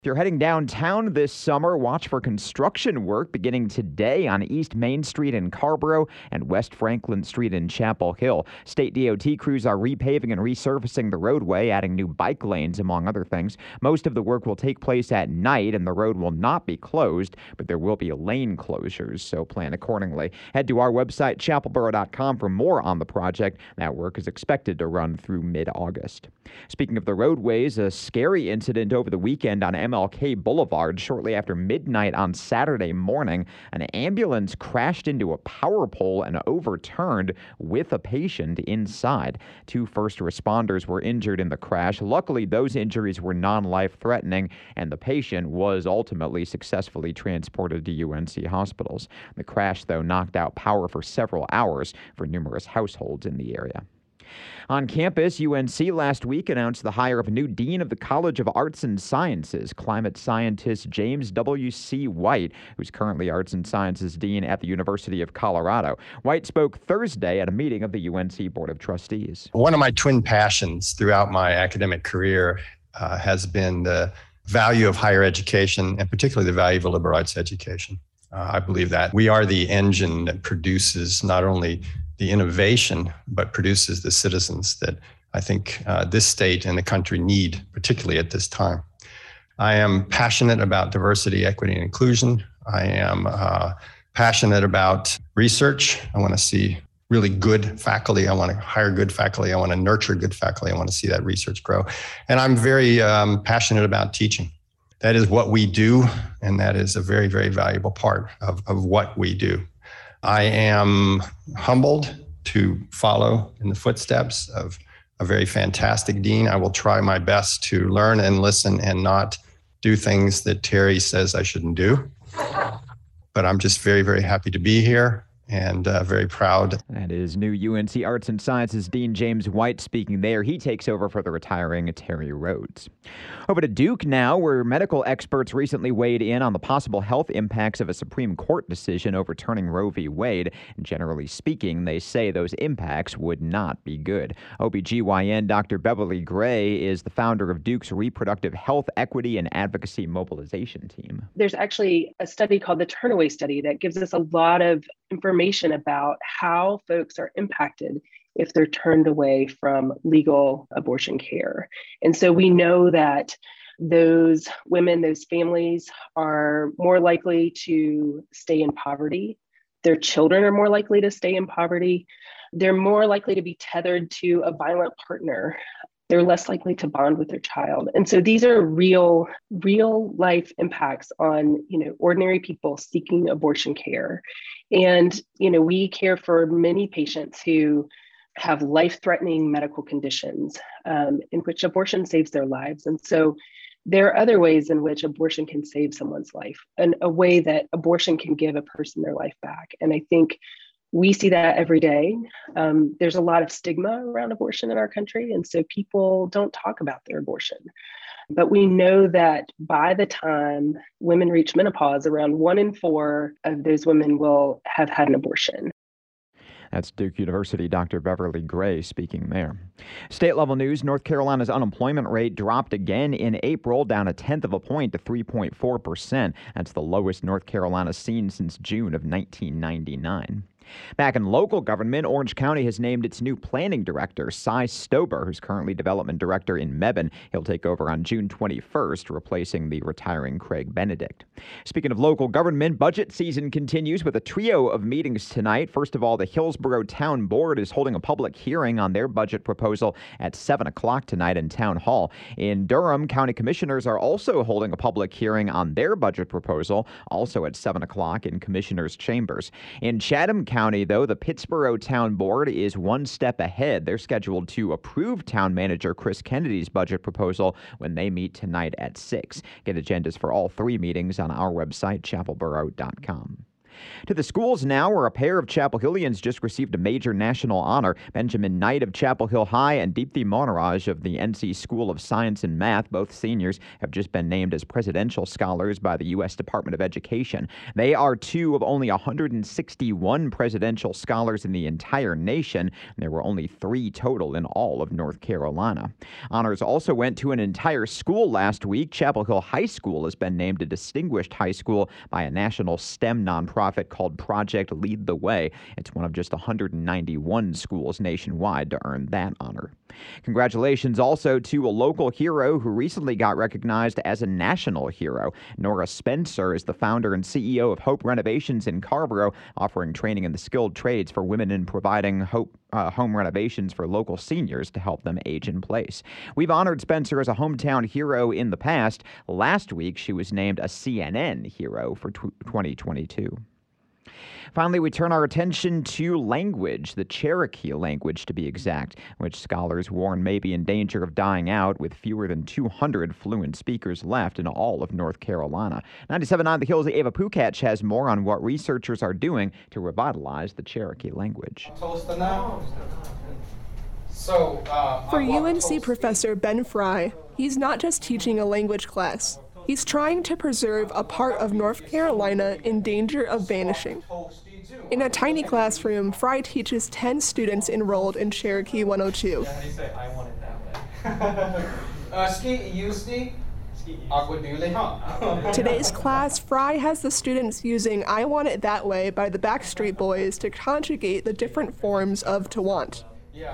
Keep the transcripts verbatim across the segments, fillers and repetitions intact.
If you're heading downtown this summer, watch for construction work beginning today on East Main Street in Carborough and West Franklin Street in Chapel Hill. State D O T crews are repaving and resurfacing the roadway, adding new bike lanes, among other things. Most of the work will take place at night, and the road will not be closed, but there will be lane closures, so plan accordingly. Head to our website, chapel borough dot com, for more on the project. That work is expected to run through mid-August. Speaking of the roadways, a scary incident over the weekend on M L K Boulevard. Shortly after midnight on Saturday morning, an ambulance crashed into a power pole and overturned with a patient inside. Two first responders were injured in the crash. Luckily, those injuries were non-life-threatening, and the patient was ultimately successfully transported to U N C hospitals. The crash, though, knocked out power for several hours for numerous households in the area. On campus, U N C last week announced the hire of a new dean of the College of Arts and Sciences, climate scientist James W C White, who's currently Arts and Sciences dean at the University of Colorado. White spoke Thursday at a meeting of the U N C Board of Trustees. One of my twin passions throughout my academic career uh, has been the value of higher education, and particularly the value of a liberal arts education. Uh, I believe that we are the engine that produces not only the innovation, but produces the citizens that I think uh, this state and the country need, particularly at this time. I am passionate about diversity, equity, and inclusion. I am uh, passionate about research. I want to see really good faculty. I want to hire good faculty. I want to nurture good faculty. I want to see that research grow. And I'm very um, passionate about teaching. That is what we do, and that is a very, very valuable part of, of what we do. I am humbled to follow in the footsteps of a very fantastic dean. I will try my best to learn and listen and not do things that Terry says I shouldn't do. But I'm just very, very happy to be here and uh, very proud. That is new U N C Arts and Sciences Dean James White speaking there. He takes over for the retiring Terry Rhodes. Over to Duke now, where medical experts recently weighed in on the possible health impacts of a Supreme Court decision overturning Roe v. Wade. And generally speaking, they say those impacts would not be good. O B G Y N Doctor Beverly Gray is the founder of Duke's Reproductive Health Equity and Advocacy Mobilization Team. There's actually a study called the Turnaway Study that gives us a lot of information about how folks are impacted if they're turned away from legal abortion care. And so we know that those women, those families are more likely to stay in poverty. Their children are more likely to stay in poverty. They're more likely to be tethered to a violent partner. They're less likely to bond with their child. And so these are real, real life impacts on, you know, ordinary people seeking abortion care. And, you know, we care for many patients who have life-threatening medical conditions um, in which abortion saves their lives. And so there are other ways in which abortion can save someone's life, and a way that abortion can give a person their life back. And I think we see that every day. Um, there's a lot of stigma around abortion in our country, and so people don't talk about their abortion. But we know that by the time women reach menopause, around one in four of those women will have had an abortion. That's Duke University Doctor Beverly Gray speaking there. State-level news, North Carolina's unemployment rate dropped again in April, down a tenth of a point to three point four percent. That's the lowest North Carolina's seen since June of nineteen ninety-nine. Back in local government, Orange County has named its new planning director, Cy Stober, who's currently development director in Mebane. He'll take over on June twenty-first, replacing the retiring Craig Benedict. Speaking of local government, budget season continues with a trio of meetings tonight. First of all, the Hillsborough Town Board is holding a public hearing on their budget proposal at seven o'clock tonight in Town Hall. In Durham, county commissioners are also holding a public hearing on their budget proposal, also at seven o'clock in commissioners' chambers. In Chatham County, though, the Pittsboro Town Board is one step ahead. They're scheduled to approve Town Manager Chris Kennedy's budget proposal when they meet tonight at six. Get agendas for all three meetings on our website, chapel borough dot com. To the schools now, where a pair of Chapel Hillians just received a major national honor. Benjamin Knight of Chapel Hill High and Deepthi Monaraj of the N C School of Science and Math, both seniors, have just been named as presidential scholars by the U S Department of Education. They are two of only one hundred sixty-one presidential scholars in the entire nation. There were only three total in all of North Carolina. Honors also went to an entire school last week. Chapel Hill High School has been named a distinguished high school by a national STEM nonprofit called Project Lead the Way. It's one of just one hundred ninety-one schools nationwide to earn that honor. Congratulations also to a local hero who recently got recognized as a national hero. Nora Spencer is the founder and C E O of Hope Renovations in Carrboro, offering training in the skilled trades for women and providing Hope Uh, home renovations for local seniors to help them age in place. We've honored Spencer as a hometown hero in the past. Last week, she was named a C N N hero for twenty twenty-two. Finally, we turn our attention to language, the Cherokee language to be exact, which scholars warn may be in danger of dying out with fewer than two hundred fluent speakers left in all of North Carolina. ninety-seven point nine The Hills' Ava Pukach has more on what researchers are doing to revitalize the Cherokee language. So, uh, For U N C professor Ben Fry, he's not just teaching a language class. He's trying to preserve a part of North Carolina in danger of vanishing. In a tiny classroom, Fry teaches ten students enrolled in Cherokee one oh two. How do you say I want it that way? uh, ski, you ski? Today's class, Fry has the students using I Want It That Way by the Backstreet Boys to conjugate the different forms of to want.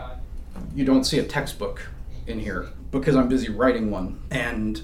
You don't see a textbook in here because I'm busy writing one. And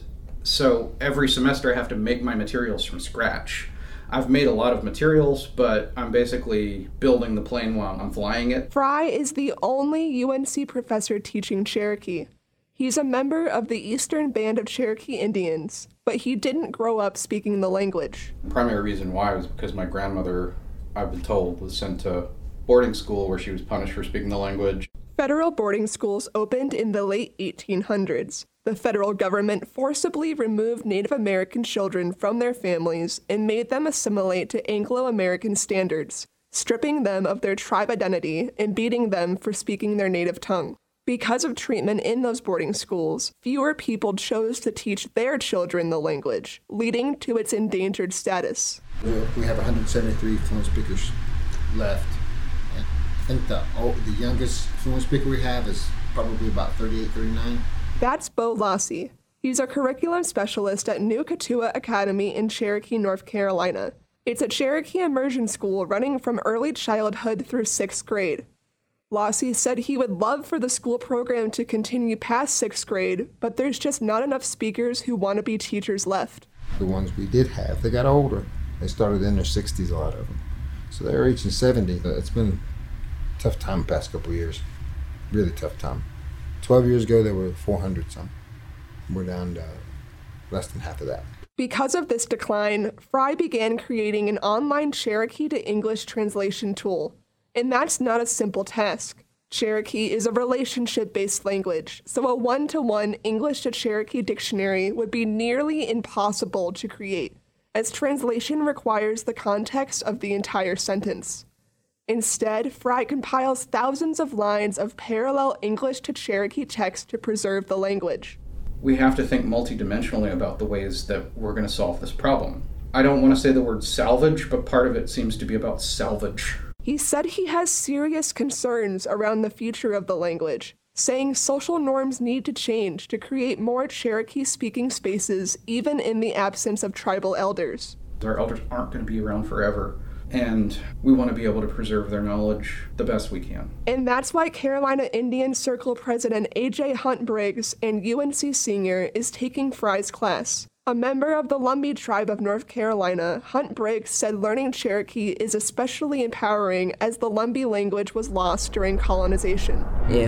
so every semester I have to make my materials from scratch. I've made a lot of materials, but I'm basically building the plane while I'm flying it. Fry is the only U N C professor teaching Cherokee. He's a member of the Eastern Band of Cherokee Indians, but he didn't grow up speaking the language. The primary reason why was because my grandmother, I've been told, was sent to boarding school where she was punished for speaking the language. Federal boarding schools opened in the late eighteen hundreds. The federal government forcibly removed Native American children from their families and made them assimilate to Anglo-American standards, stripping them of their tribe identity and beating them for speaking their native tongue. Because of treatment in those boarding schools, fewer people chose to teach their children the language, leading to its endangered status. We have one hundred seventy-three fluent speakers left. And I think the, oh, the youngest fluent speaker we have is probably about thirty-eight, thirty-nine. That's Bo Lassie. He's a curriculum specialist at New Katua Academy in Cherokee, North Carolina. It's a Cherokee immersion school running from early childhood through sixth grade. Lassie said he would love for the school program to continue past sixth grade, but there's just not enough speakers who want to be teachers left. The ones we did have, they got older. They started in their sixties, a lot of them. So they're reaching seventy. It's been a tough time the past couple of years. Really tough time. twelve years ago, there were four hundred some. We're down to less than half of that. Because of this decline, Fry began creating an online Cherokee to English translation tool. And that's not a simple task. Cherokee is a relationship-based language, so a one-to-one English to Cherokee dictionary would be nearly impossible to create, as translation requires the context of the entire sentence. Instead, Fry compiles thousands of lines of parallel English to Cherokee text to preserve the language. We have to think multidimensionally about the ways that we're going to solve this problem. I don't want to say the word salvage, but part of it seems to be about salvage. He said he has serious concerns around the future of the language, saying social norms need to change to create more Cherokee-speaking spaces even in the absence of tribal elders. Our elders aren't going to be around forever, and we want to be able to preserve their knowledge the best we can. And that's why Carolina Indian Circle President A J Hunt Briggs and U N C senior is taking Fry's class. A member of the Lumbee tribe of North Carolina, Hunt Briggs said learning Cherokee is especially empowering as the Lumbee language was lost during colonization. If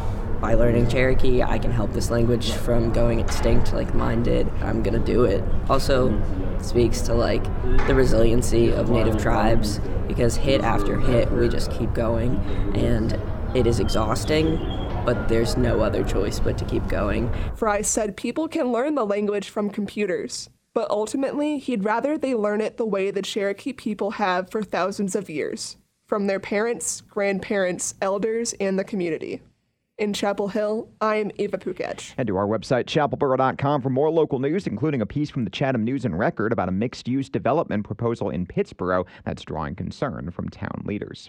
by learning Cherokee I can help this language from going extinct like mine did, I'm gonna do it. Also speaks to like the resiliency of Native tribes, because hit after hit we just keep going and it is exhausting, but there's no other choice but to keep going. Fry said people can learn the language from computers. but ultimately he'd rather they learn it the way the Cherokee people have for thousands of years, from their parents, grandparents, elders, and the community. In Chapel Hill, I'm Ava Pukach. Head to our website, chapel borough dot com, for more local news, including a piece from the Chatham News and Record about a mixed-use development proposal in Pittsboro that's drawing concern from town leaders.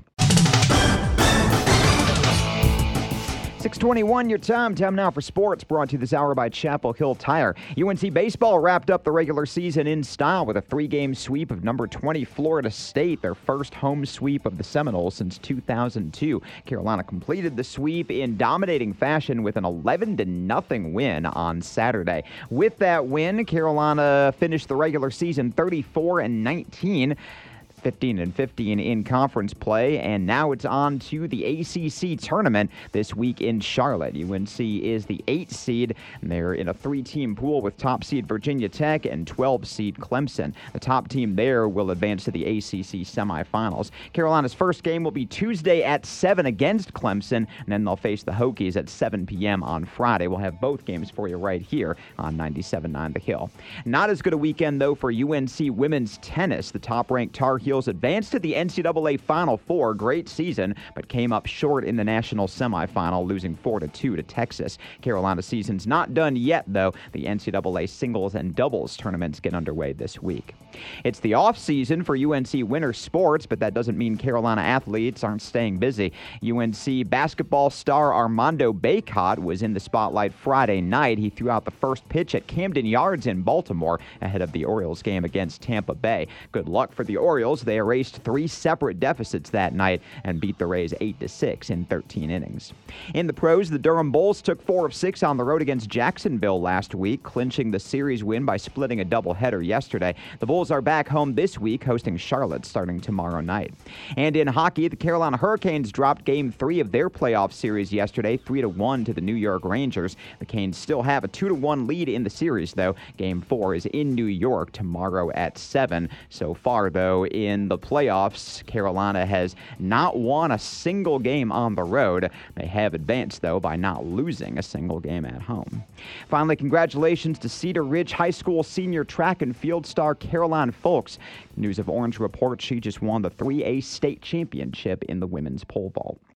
six twenty-one, your time. Time now for sports, brought to you this hour by Chapel Hill Tire. U N C baseball wrapped up the regular season in style with a three-game sweep of number twenty Florida State, their first home sweep of the Seminoles since two thousand two. Carolina completed the sweep in dominating fashion with an eleven to nothing win on Saturday. With that win, Carolina finished the regular season thirty-four and nineteen. fifteen and fifteen in conference play, and now it's on to the A C C tournament this week in Charlotte. U N C is the eighth seed, and they're in a three-team pool with top seed Virginia Tech and twelve seed Clemson. The top team there will advance to the A C C semifinals. Carolina's first game will be Tuesday at seven against Clemson, and then they'll face the Hokies at seven p.m. on Friday. We'll have both games for you right here on ninety-seven point nine The Hill. Not as good a weekend, though, for U N C women's tennis. The top-ranked Tar Heels advanced to the N C double A Final Four. Great season, but came up short in the national semifinal, losing four to two to Texas. Carolina's season's not done yet, though. The N C double A singles and doubles tournaments get underway this week. It's the off-season for U N C winter sports, but that doesn't mean Carolina athletes aren't staying busy. U N C basketball star Armando Bacot was in the spotlight Friday night. He threw out the first pitch at Camden Yards in Baltimore ahead of the Orioles game against Tampa Bay. Good luck for the Orioles. They erased three separate deficits that night and beat the Rays eight to six in thirteen innings. In the pros, the Durham Bulls took four of six on the road against Jacksonville last week, clinching the series win by splitting a doubleheader yesterday. The Bulls are back home this week, hosting Charlotte starting tomorrow night. And in hockey, the Carolina Hurricanes dropped game three of their playoff series yesterday, three to one to the New York Rangers. The Canes still have a two to one lead in the series, though. Game four is in New York tomorrow at seven. So far, though, in In the playoffs, Carolina has not won a single game on the road. They have advanced, though, by not losing a single game at home. Finally, congratulations to Cedar Ridge High School senior track and field star Caroline Folks. News of Orange reports she just won the three A state championship in the women's pole vault.